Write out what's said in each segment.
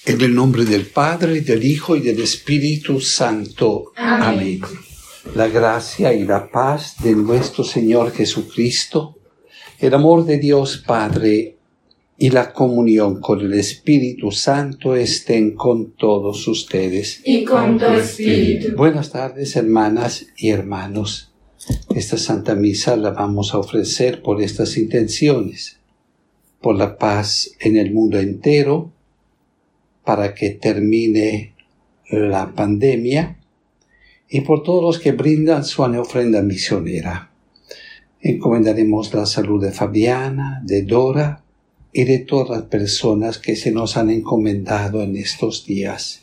En el nombre del Padre, del Hijo y del Espíritu Santo. Amén. La gracia y la paz de nuestro Señor Jesucristo, el amor de Dios Padre y la comunión con el Espíritu Santo estén con todos ustedes. Y con tu espíritu. Buenas tardes, hermanas y hermanos. Esta Santa Misa la vamos a ofrecer por estas intenciones: por la paz en el mundo entero, para que termine la pandemia, y por todos los que brindan su ofrenda misionera. Encomendaremos la salud de Fabiana, de Dora y de todas las personas que se nos han encomendado en estos días.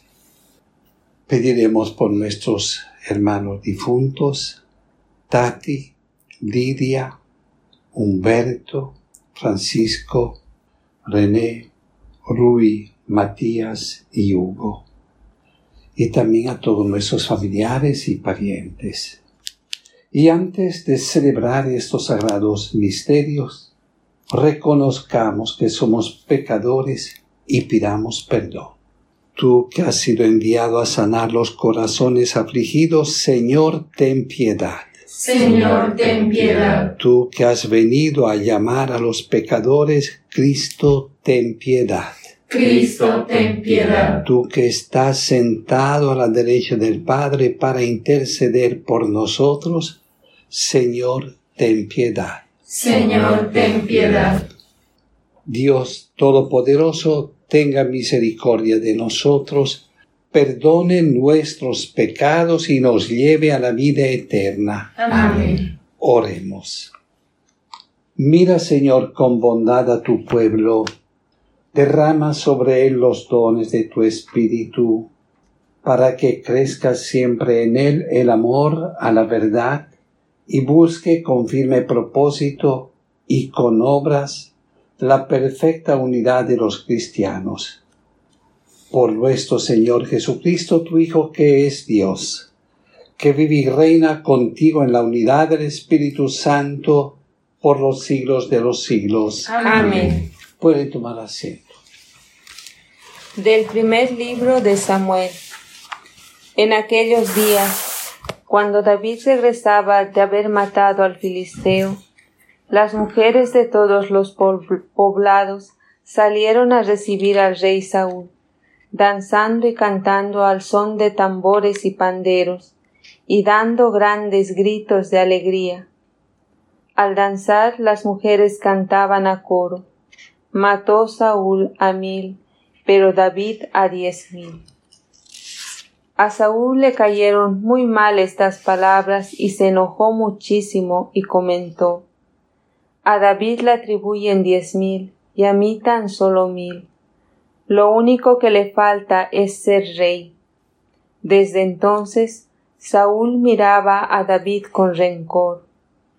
Pediremos por nuestros hermanos difuntos, Tati, Lidia, Humberto, Francisco, René, Rui, Matías y Hugo, y también a todos nuestros familiares y parientes. Y antes de celebrar estos sagrados misterios, reconozcamos que somos pecadores y pidamos perdón. Tú que has sido enviado a sanar los corazones afligidos, Señor, ten piedad. Señor, ten piedad. Tú que has venido a llamar a los pecadores, Cristo, ten piedad. Cristo, ten piedad. Tú que estás sentado a la derecha del Padre para interceder por nosotros, Señor, ten piedad. Señor, ten piedad. Dios Todopoderoso, tenga misericordia de nosotros, perdone nuestros pecados y nos lleve a la vida eterna. Amén. Oremos. Mira, Señor, con bondad a tu pueblo. Derrama sobre él los dones de tu Espíritu, para que crezca siempre en él el amor a la verdad y busque con firme propósito y con obras la perfecta unidad de los cristianos. Por nuestro Señor Jesucristo, tu Hijo, que es Dios, que vive y reina contigo en la unidad del Espíritu Santo por los siglos de los siglos. Amén. Pueden tomar asiento. Del primer libro de Samuel. En aquellos días, cuando David regresaba de haber matado al filisteo, las mujeres de todos los poblados salieron a recibir al rey Saúl, danzando y cantando al son de tambores y panderos, y dando grandes gritos de alegría. Al danzar, las mujeres cantaban a coro: mató Saúl a 1000, pero David a 10,000. A Saúl le cayeron muy mal estas palabras y se enojó muchísimo y comentó: a David le atribuyen 10,000 y a mí tan solo 1,000. Lo único que le falta es ser rey. Desde entonces Saúl miraba a David con rencor.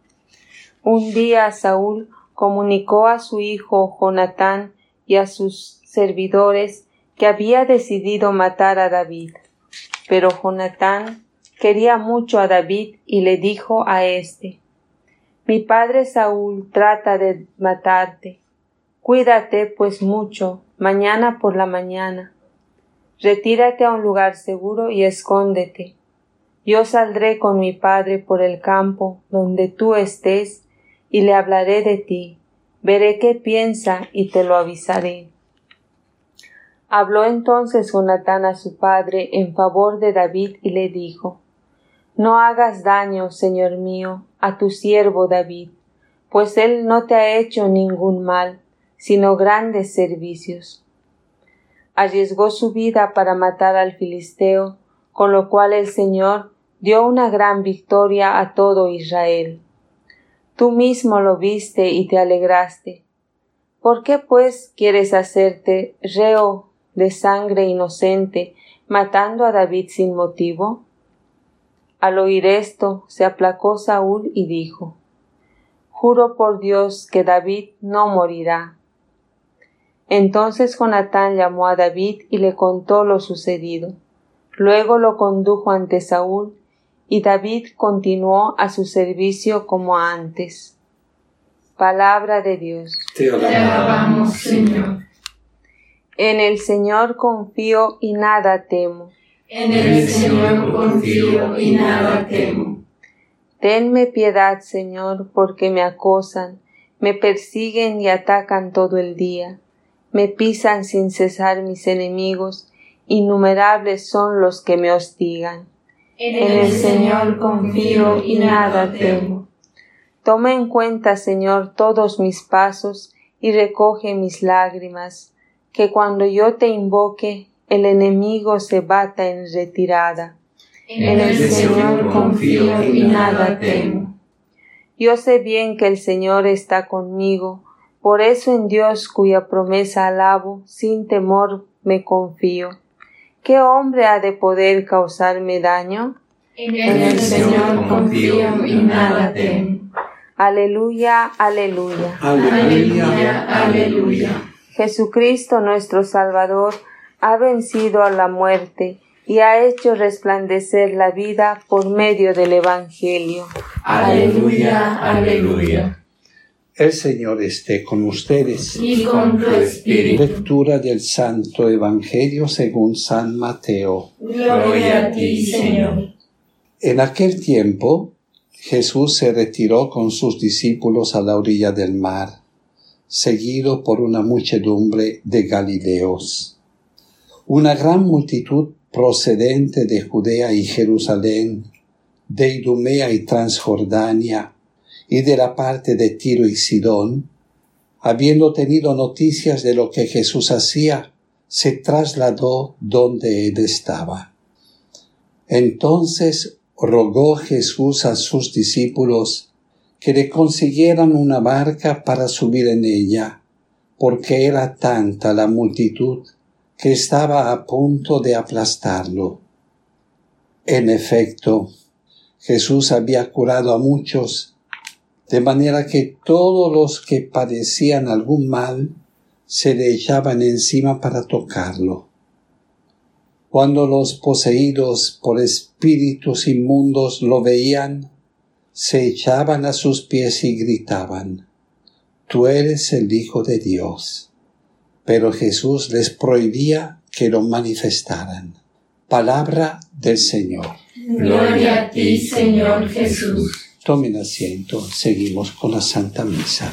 Un día Saúl comunicó a su hijo Jonatán y a sus servidores que había decidido matar a David. Pero Jonatán quería mucho a David y le dijo a éste: mi padre Saúl trata de matarte. Cuídate pues mucho, mañana por la mañana. Retírate a un lugar seguro y escóndete. Yo saldré con mi padre por el campo donde tú estés y le hablaré de ti. Veré qué piensa y te lo avisaré. Habló entonces Jonatán a su padre en favor de David y le dijo: no hagas daño, señor mío, a tu siervo David, pues él no te ha hecho ningún mal, sino grandes servicios. Arriesgó su vida para matar al filisteo, con lo cual el Señor dio una gran victoria a todo Israel. Tú mismo lo viste y te alegraste. ¿Por qué, pues, quieres hacerte reo de sangre inocente, matando a David sin motivo? Al oír esto, se aplacó Saúl y dijo: juro por Dios que David no morirá. Entonces Jonatán llamó a David y le contó lo sucedido. Luego lo condujo ante Saúl, y David continuó a su servicio como antes. Palabra de Dios. Te alabamos, Señor. En el Señor confío y nada temo. En el Señor confío y nada temo. Tenme piedad, Señor, porque me acosan, me persiguen y atacan todo el día. Me pisan sin cesar mis enemigos, innumerables son los que me hostigan. En el Señor confío y nada temo. Toma en cuenta, Señor, todos mis pasos y recoge mis lágrimas, que cuando yo te invoque, el enemigo se bata en retirada. En el Señor confío y nada temo. Yo sé bien que el Señor está conmigo, por eso en Dios, cuya promesa alabo, sin temor me confío. ¿Qué hombre ha de poder causarme daño? En el Señor confío y nada temo. Aleluya, aleluya. Aleluya, aleluya. Jesucristo nuestro Salvador ha vencido a la muerte y ha hecho resplandecer la vida por medio del Evangelio. Aleluya, aleluya. El Señor esté con ustedes. Y con tu espíritu. Lectura del Santo Evangelio según San Mateo. Gloria a ti, Señor. En aquel tiempo, Jesús se retiró con sus discípulos a la orilla del mar, seguido por una muchedumbre de Galileos. Una gran multitud procedente de Judea y Jerusalén, de Idumea y Transjordania, y de la parte de Tiro y Sidón, habiendo tenido noticias de lo que Jesús hacía, se trasladó donde él estaba. Entonces rogó Jesús a sus discípulos que le consiguieran una barca para subir en ella, porque era tanta la multitud que estaba a punto de aplastarlo. En efecto, Jesús había curado a muchos, de manera que todos los que padecían algún mal se le echaban encima para tocarlo. Cuando los poseídos por espíritus inmundos lo veían, se echaban a sus pies y gritaban: «Tú eres el Hijo de Dios». Pero Jesús les prohibía que lo manifestaran. Palabra del Señor. Gloria a ti, Señor Jesús. Tomen asiento, seguimos con la Santa Misa.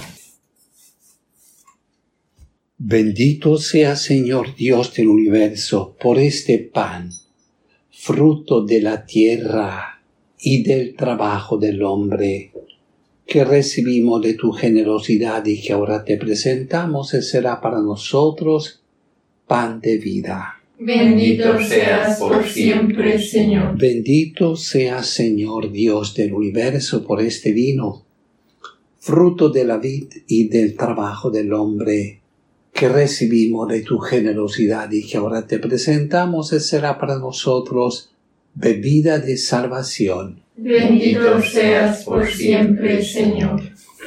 Bendito sea, Señor Dios del universo, por este pan, fruto de la tierra y del trabajo del hombre, que recibimos de tu generosidad y que ahora te presentamos, y será para nosotros pan de vida. Bendito seas por siempre, Señor. Bendito sea, Señor Dios del universo, por este vino, fruto de la vid y del trabajo del hombre, que recibimos de tu generosidad y que ahora te presentamos, y será para nosotros bebida de salvación. Bendito seas por siempre, Señor.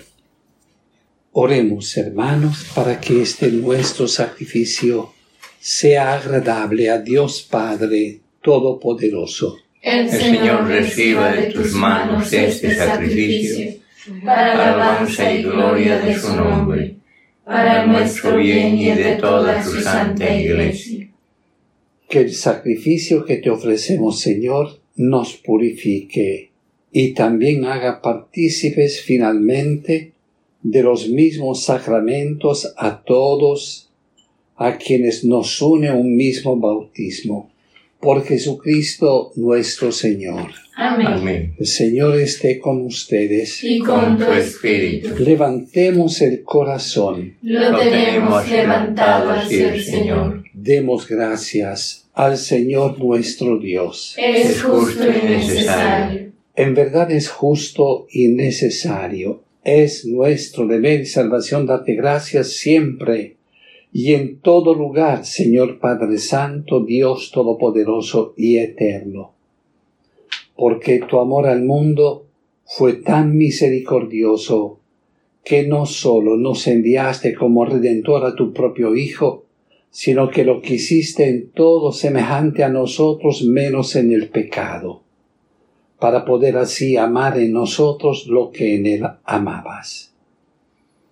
Oremos, hermanos, para que este nuestro sacrificio sea agradable a Dios Padre Todopoderoso. El Señor reciba de tus manos este sacrificio, para alabanza y gloria de su nombre, para nuestro bien y de toda su santa Iglesia. Que el sacrificio que te ofrecemos, Señor, nos purifique y también haga partícipes finalmente de los mismos sacramentos a todos a quienes nos une un mismo bautismo. Por Jesucristo nuestro Señor. Amén. El Señor esté con ustedes. Y con tu espíritu. Levantemos el corazón. Lo tenemos levantado hacia el Señor. Demos gracias al Señor nuestro Dios. Es justo y necesario. En verdad es justo y necesario. Es nuestro deber y salvación darte gracias siempre y en todo lugar, Señor Padre Santo, Dios Todopoderoso y Eterno. Porque tu amor al mundo fue tan misericordioso que no solo nos enviaste como Redentor a tu propio Hijo, sino que lo quisiste en todo semejante a nosotros menos en el pecado, para poder así amar en nosotros lo que en él amabas.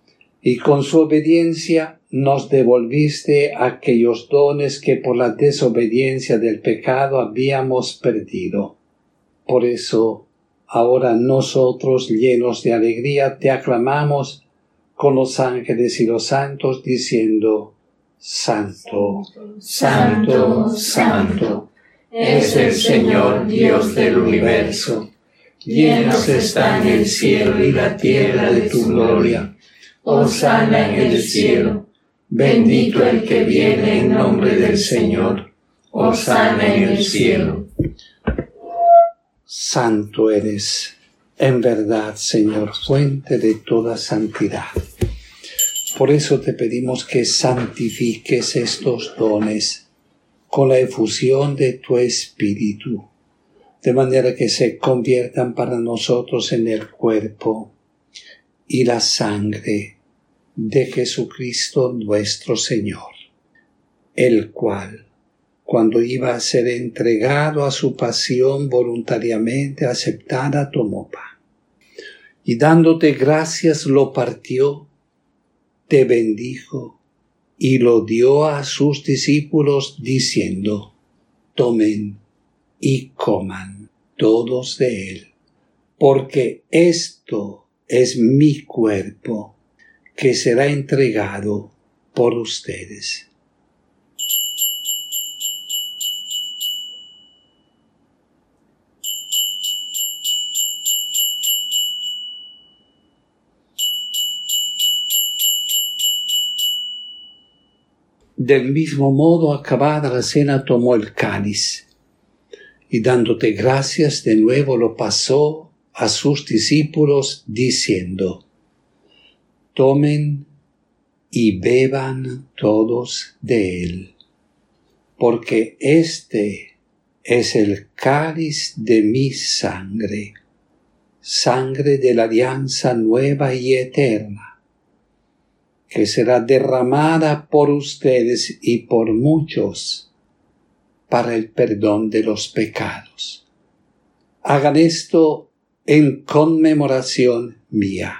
y con su obediencia nos devolviste aquellos dones que por la desobediencia del pecado habíamos perdido. Por eso, ahora nosotros, llenos de alegría, te aclamamos con los ángeles y los santos, diciendo: Santo, Santo, Santo, es el Señor Dios del universo. Llenos están el cielo y la tierra de tu gloria. Hosana en el cielo. Bendito el que viene en nombre del Señor. Hosana en el cielo. Santo eres, en verdad, Señor, fuente de toda santidad. Por eso te pedimos que santifiques estos dones con la efusión de tu Espíritu, de manera que se conviertan para nosotros en el cuerpo y la sangre de Jesucristo nuestro Señor, el cual, cuando iba a ser entregado a su pasión voluntariamente aceptada, tomó pan, y dándote gracias lo partió, te bendijo y lo dio a sus discípulos diciendo: tomen y coman todos de él, porque esto es mi cuerpo, que será entregado por ustedes. Del mismo modo, acabada la cena, tomó el cáliz, y dándote gracias de nuevo lo pasó a sus discípulos, diciendo: tomen y beban todos de él, porque este es el cáliz de mi sangre, sangre de la alianza nueva y eterna, que será derramada por ustedes y por muchos para el perdón de los pecados. Hagan esto en conmemoración mía.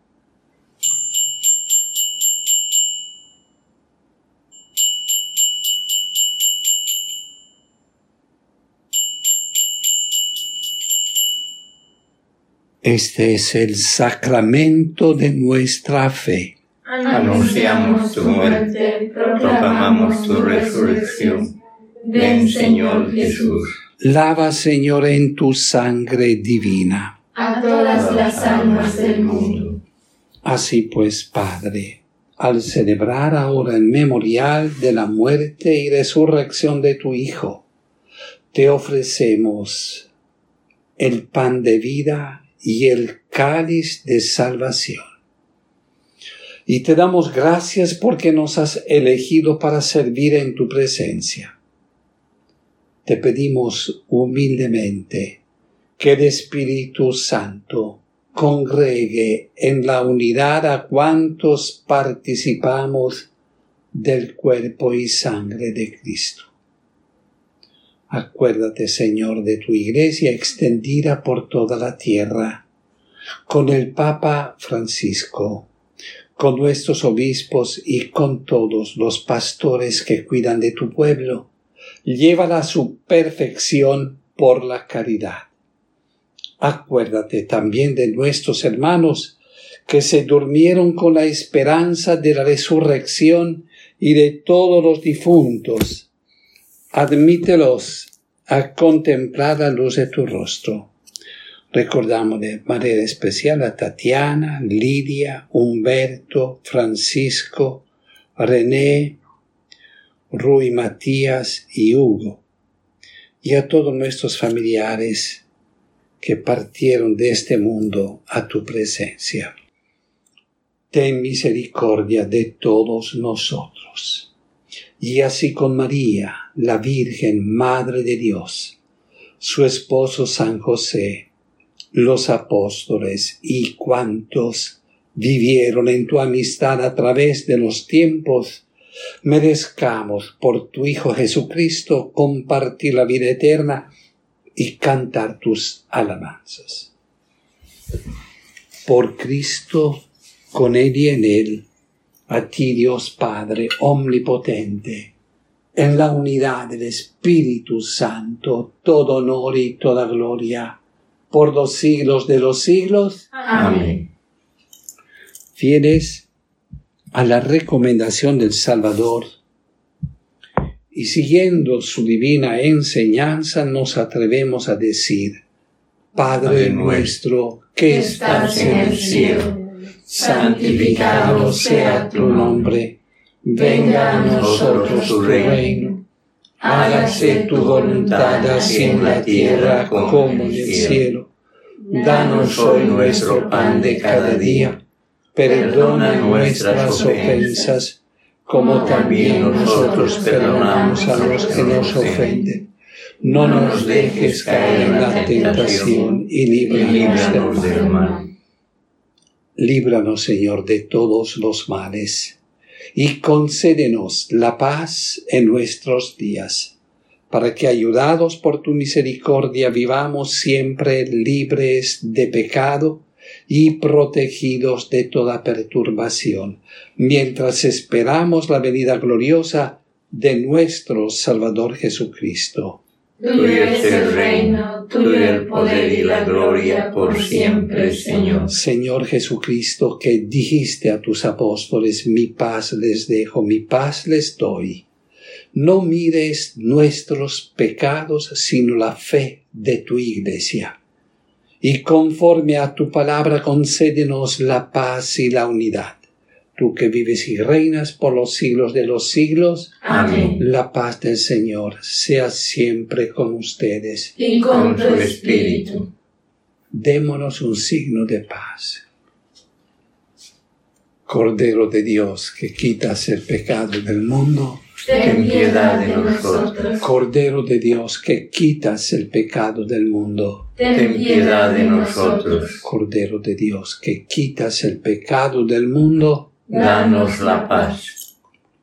Este es el sacramento de nuestra fe. Anunciamos tu muerte, proclamamos tu resurrección. Ven, Señor Jesús. Lava, Señor, en tu sangre divina a todas las almas del mundo. Así pues, Padre, al celebrar ahora el memorial de la muerte y resurrección de tu Hijo, te ofrecemos el pan de vida y el cáliz de salvación. Y te damos gracias porque nos has elegido para servir en tu presencia. Te pedimos humildemente que el Espíritu Santo congregue en la unidad a cuantos participamos del cuerpo y sangre de Cristo. Acuérdate, Señor, de tu Iglesia extendida por toda la tierra, con el Papa Francisco, con nuestros obispos y con todos los pastores que cuidan de tu pueblo. Llévala a su perfección por la caridad. Acuérdate también de nuestros hermanos que se durmieron con la esperanza de la resurrección y de todos los difuntos. Admítelos a contemplar la luz de tu rostro. Recordamos de manera especial a Tatiana, Lidia, Humberto, Francisco, René, Rui, Matías y Hugo, y a todos nuestros familiares que partieron de este mundo a tu presencia. Ten misericordia de todos nosotros. Y así con María, la Virgen Madre de Dios, su esposo San José, los apóstoles y cuantos vivieron en tu amistad a través de los tiempos, merezcamos por tu Hijo Jesucristo compartir la vida eterna y cantar tus alabanzas. Por Cristo, con Él y en Él, A ti, Dios Padre omnipotente, en la unidad del Espíritu Santo, todo honor y toda gloria, por los siglos de los siglos. Amén. Fieles a la recomendación del Salvador y siguiendo su divina enseñanza, nos atrevemos a decir: Padre nuestro que estás en el cielo, santificado sea tu nombre, venga a nosotros tu reino, hágase tu voluntad así en la tierra como en el cielo. Danos hoy nuestro pan de cada día, perdona nuestras ofensas, como también nosotros perdonamos a los que nos ofenden. No nos dejes caer en la tentación y líbranos del mal. Líbranos, Señor, de todos los males, y concédenos la paz en nuestros días, para que, ayudados por tu misericordia, vivamos siempre libres de pecado y protegidos de toda perturbación, mientras esperamos la venida gloriosa de nuestro Salvador Jesucristo. Tuyo es el reino, tuyo el poder y la gloria por siempre, Señor. Señor Jesucristo, que dijiste a tus apóstoles: mi paz les dejo, mi paz les doy. No mires nuestros pecados, sino la fe de tu Iglesia. Y conforme a tu palabra, concédenos la paz y la unidad. Tú que vives y reinas por los siglos de los siglos. Amén. La paz del Señor sea siempre con ustedes. Y con tu espíritu. Démonos un signo de paz. Cordero de Dios, que quitas el pecado del mundo, ten piedad de nosotros. Cordero de Dios, que quitas el pecado del mundo, ten piedad de nosotros. Cordero de Dios, que quitas el pecado del mundo, danos la paz.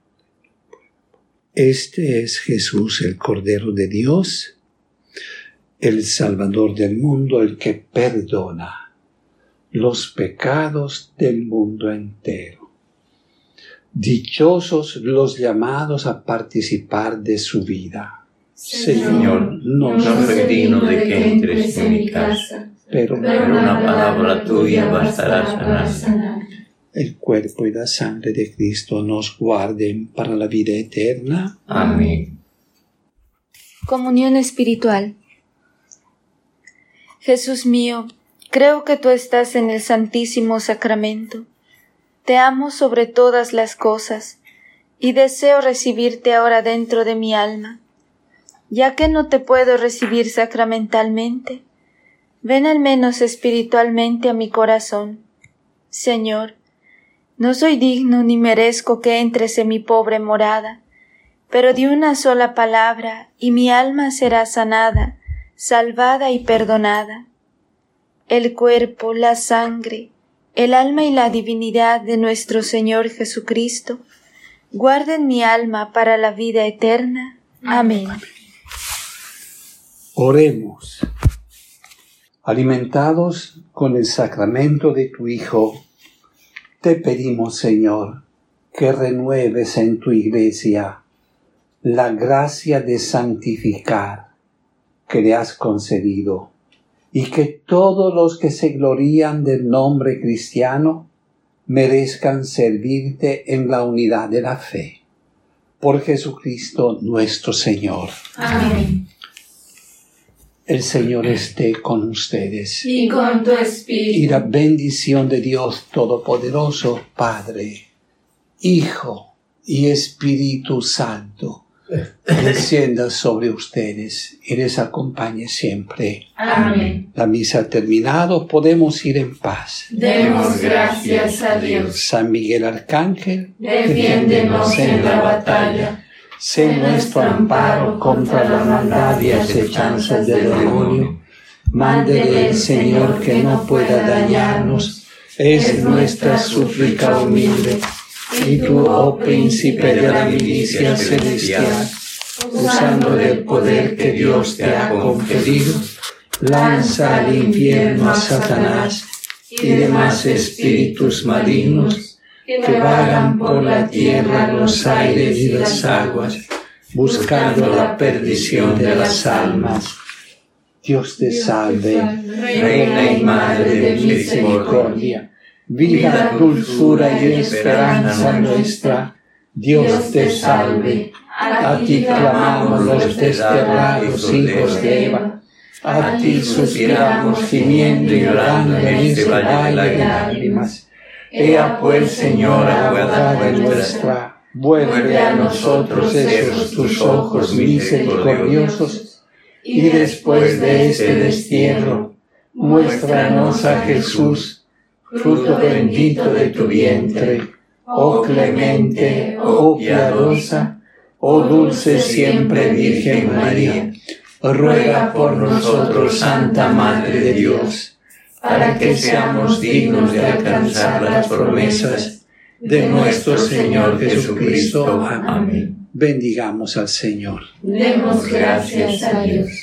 Este es Jesús, el Cordero de Dios, el Salvador del mundo, el que perdona los pecados del mundo entero. Dichosos los llamados a participar de su vida. Señor, no soy digno de que entres en mi casa, pero una palabra tuya bastará sanar. El cuerpo y la sangre de Cristo nos guarden para la vida eterna. Amén. Comunión espiritual. Jesús mío, creo que tú estás en el Santísimo Sacramento. Te amo sobre todas las cosas y deseo recibirte ahora dentro de mi alma. Ya que no te puedo recibir sacramentalmente, ven al menos espiritualmente a mi corazón. Señor, no soy digno ni merezco que entres en mi pobre morada, pero di una sola palabra y mi alma será sanada, salvada y perdonada. El cuerpo, la sangre, el alma y la divinidad de nuestro Señor Jesucristo guarden mi alma para la vida eterna. Amén. Oremos. Alimentados con el sacramento de tu Hijo, te pedimos, Señor, que renueves en tu Iglesia la gracia de santificar que le has concedido, y que todos los que se glorían del nombre cristiano merezcan servirte en la unidad de la fe. Por Jesucristo nuestro Señor. Amén. El Señor esté con ustedes. Y con tu espíritu. Y la bendición de Dios Todopoderoso, Padre, Hijo y Espíritu Santo, descienda sobre ustedes y les acompañe siempre. Amén. La misa ha terminado, podemos ir en paz. Demos gracias a Dios. San Miguel Arcángel, Defiéndenos en la batalla. sé nuestro amparo contra la maldad y acechanzas del demonio. Mándele el Señor que no pueda dañarnos, es nuestra súplica humilde. Y tú, oh príncipe de la milicia celestial, usando del poder que Dios te ha conferido, lanza al infierno a Satanás y demás espíritus malignos que vagan por la tierra los aires y las aguas, buscando la perdición de las almas. Dios te salve, Reina y Madre de misericordia, vida, dulzura y esperanza nuestra. Dios te salve, a ti clamamos los desterrados hijos de Eva, a ti suspiramos gimiendo y llorando en este valle de lágrimas. Ea pues, Señora, abogada nuestra, vuelve a nosotros esos tus ojos misericordiosos, y después de este destierro, muéstranos a Jesús, fruto bendito de tu vientre, oh clemente, oh piadosa, oh dulce siempre Virgen María. Ruega por nosotros, Santa Madre de Dios, para que seamos dignos de alcanzar las promesas de nuestro Señor Jesucristo. Amén. Bendigamos al Señor. Demos gracias a Dios.